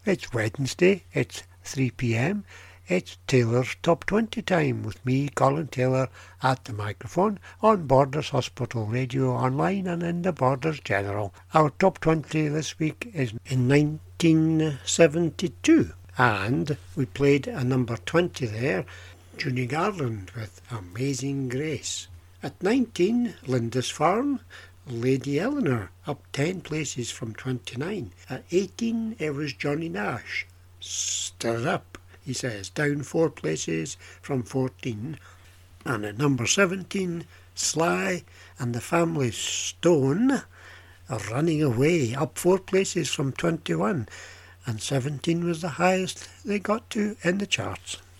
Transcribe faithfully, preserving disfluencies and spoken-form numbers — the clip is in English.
It's Wednesday, it's three p m. It's Taylor's Top twenty time with me, Colin Taylor, at the microphone on Borders Hospital Radio online and in the Borders General. Our Top twenty this week is in nineteen seventy-two, and we played a number twenty there, Judy Garland with Amazing Grace. At nineteen, Lindisfarne, Lady Eleanor, up ten places from twenty-nine. At eighteen, it was Johnny Nash, Stir Up, he says, down four places from fourteen. And at number seventeen, Sly and the Family Stone, Running Away, up four places from twenty-one. And seventeen was the highest they got to in the charts.